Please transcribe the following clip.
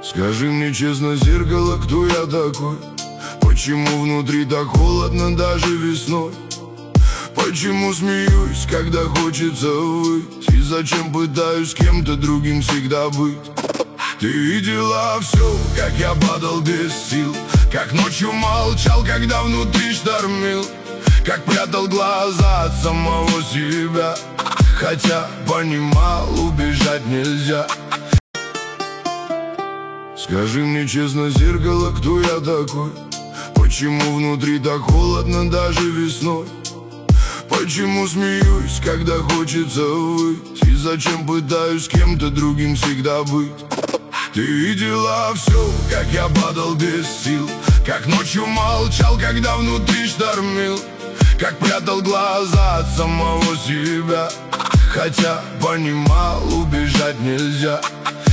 Скажи мне честно, зеркало, кто я такой? Почему внутри так холодно даже весной? Почему смеюсь, когда хочется выть? И зачем пытаюсь с кем-то другим всегда быть? Ты видела все, как я падал без сил, как ночью молчал, когда внутри штормил, как прятал глаза от самого себя, хотя понимал, убежать нельзя. Скажи мне честно, зеркало, кто я такой? Почему внутри так холодно даже весной? Почему смеюсь, когда хочется выть? И зачем пытаюсь с кем-то другим всегда быть? Ты видела все, как я падал без сил, как ночью молчал, когда внутри штормил, как прятал глаза от самого себя, хотя понимал, убежать нельзя.